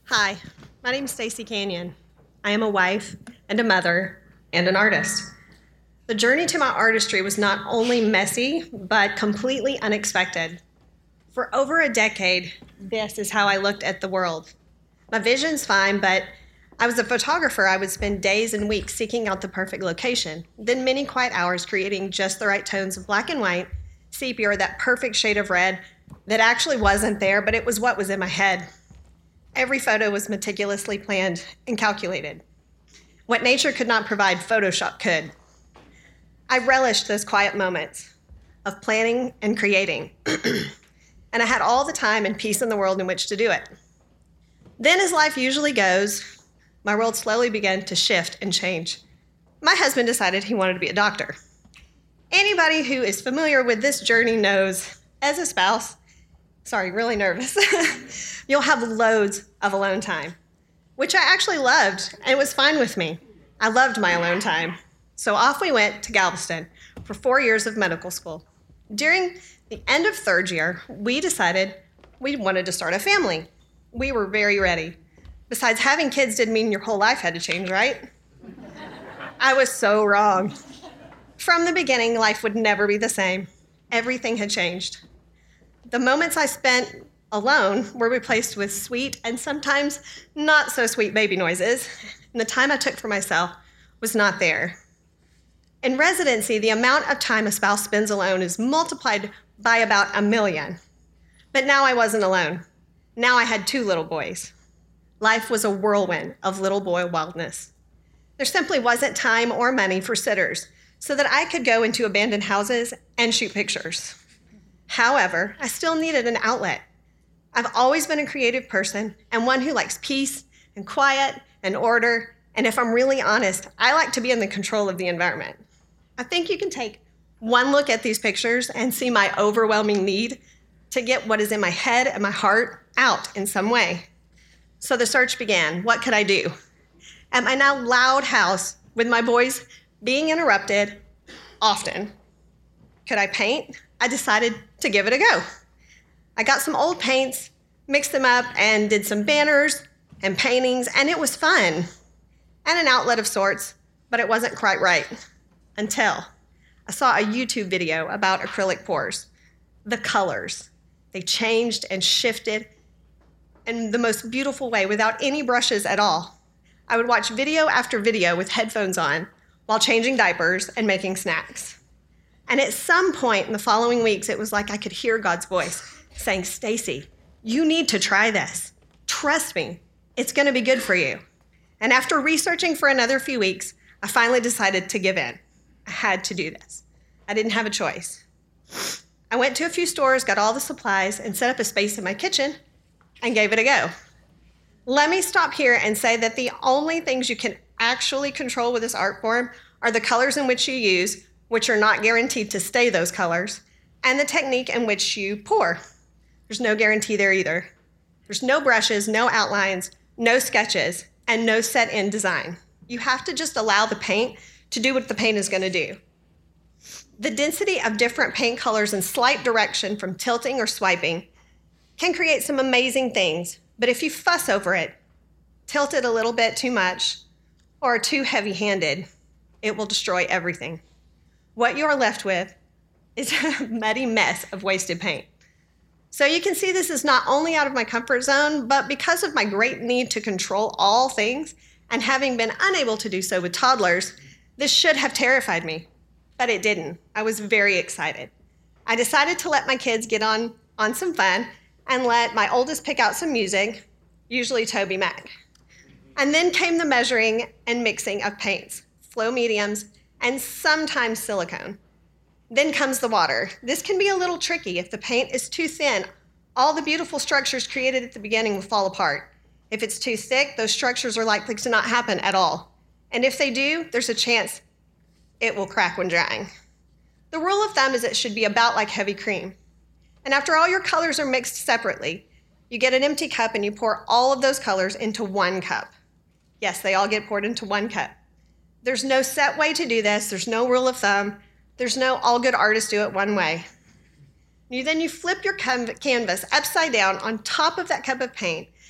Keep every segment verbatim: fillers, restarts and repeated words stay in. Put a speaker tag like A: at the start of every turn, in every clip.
A: Hi, my name is Stacy Canyon. I am a wife and a mother and an artist. The journey to my artistry was not only messy, but completely unexpected. For over a decade, this is how I looked at the world. My vision's fine, but I was a photographer. I would spend days and weeks seeking out the perfect location, then many quiet hours creating just the right tones of black and white, sepia, or that perfect shade of red that actually wasn't there, but it was what was in my head. Every photo was meticulously planned and calculated. What nature could not provide, Photoshop could. I relished those quiet moments of planning and creating, and I had all the time and peace in the world in which to do it. Then, as life usually goes, my world slowly began to shift and change. My husband decided he wanted to be a doctor. Anybody who is familiar with this journey knows, as a spouse, sorry, really nervous, you'll have loads of alone time, which I actually loved, and it was fine with me. I loved my alone time. So off we went to Galveston for four years of medical school. During the end of third year, we decided we wanted to start a family. We were very ready. Besides, having kids didn't mean your whole life had to change, right? I was so wrong. From the beginning, life would never be the same. Everything had changed. The moments I spent alone were replaced with sweet and sometimes not so sweet baby noises, and the time I took for myself was not there. In residency, the amount of time a spouse spends alone is multiplied by about a million. But now I wasn't alone. Now I had two little boys. Life was a whirlwind of little boy wildness. There simply wasn't time or money for sitters so that I could go into abandoned houses and shoot pictures. However, I still needed an outlet. I've always been a creative person and one who likes peace and quiet and order, and if I'm really honest, I like to be in the control of the environment. I think you can take one look at these pictures and see my overwhelming need to get what is in my head and my heart out in some way. So the search began. What could I do? At my now loud house, with my boys being interrupted often, could I paint? I decided to give it a go. I got some old paints, mixed them up, and did some banners and paintings, and it was fun. And an outlet of sorts, but it wasn't quite right. Until I saw a YouTube video about acrylic pours. The colors, they changed and shifted in the most beautiful way without any brushes at all. I would watch video after video with headphones on while changing diapers and making snacks. And at some point in the following weeks, it was like I could hear God's voice saying, Stacy, you need to try this. Trust me, it's gonna be good for you. And after researching for another few weeks, I finally decided to give in. I had to do this. I didn't have a choice. I went to a few stores, got all the supplies, and set up a space in my kitchen and gave it a go. Let me stop here and say that the only things you can actually control with this art form are the colors in which you use, which are not guaranteed to stay those colors, and the technique in which you pour. There's no guarantee there either. There's no brushes, no outlines, no sketches, and no set-in design. You have to just allow the paint to do what the paint is gonna do. The density of different paint colors and slight direction from tilting or swiping can create some amazing things, but if you fuss over it, tilt it a little bit too much, or too heavy-handed, it will destroy everything. What you're left with is a muddy mess of wasted paint. So you can see this is not only out of my comfort zone, but because of my great need to control all things and having been unable to do so with toddlers, this should have terrified me, but it didn't. I was very excited. I decided to let my kids get on, on some fun and let my oldest pick out some music, usually Toby Mac. And then came the measuring and mixing of paints, flow mediums, and sometimes silicone. Then comes the water. This can be a little tricky. If the paint is too thin, all the beautiful structures created at the beginning will fall apart. If it's too thick, those structures are likely to not happen at all. And if they do, there's a chance it will crack when drying. The rule of thumb is it should be about like heavy cream. And after all your colors are mixed separately, you get an empty cup and you pour all of those colors into one cup. Yes, they all get poured into one cup. There's no set way to do this. There's no rule of thumb. There's no all good artists do it one way. You then you flip your canvas upside down on top of that cup of paint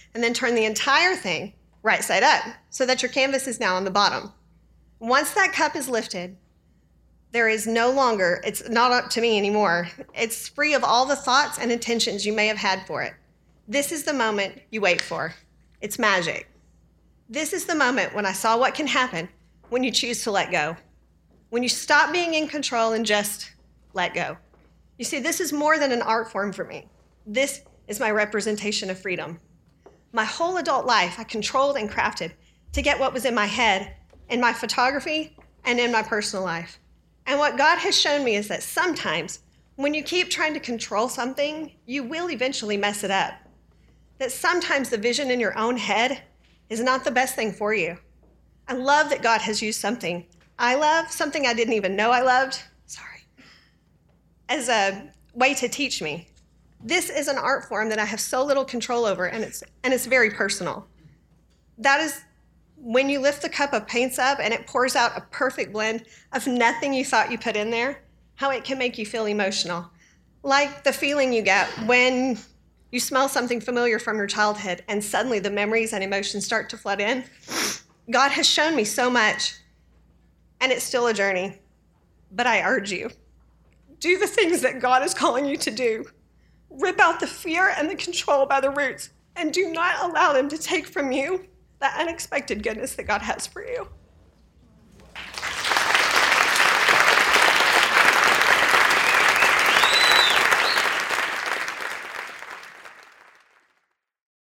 A: and then turn the entire thing right side up so that your canvas is now on the bottom. Once that cup is lifted, there is no longer, it's not up to me anymore. It's free of all the thoughts and intentions you may have had for it. This is the moment you wait for. It's magic. This is the moment when I saw what can happen when you choose to let go. When you stop being in control and just let go. You see, this is more than an art form for me. This is my representation of freedom. My whole adult life, I controlled and crafted to get what was in my head, in my photography, and in my personal life. And what God has shown me is that sometimes when you keep trying to control something, you will eventually mess it up. That sometimes the vision in your own head is not the best thing for you. I love that God has used something I love, something I didn't even know I loved, sorry, as a way to teach me. This is an art form that I have so little control over, and it's and it's very personal. That is when you lift the cup of paints up and it pours out a perfect blend of nothing you thought you put in there, how it can make you feel emotional. Like the feeling you get when you smell something familiar from your childhood and suddenly the memories and emotions start to flood in. God has shown me so much, and it's still a journey. But I urge you, do the things that God is calling you to do. Rip out the fear and the control by the roots, and do not allow them to take from you the unexpected goodness that God has for you.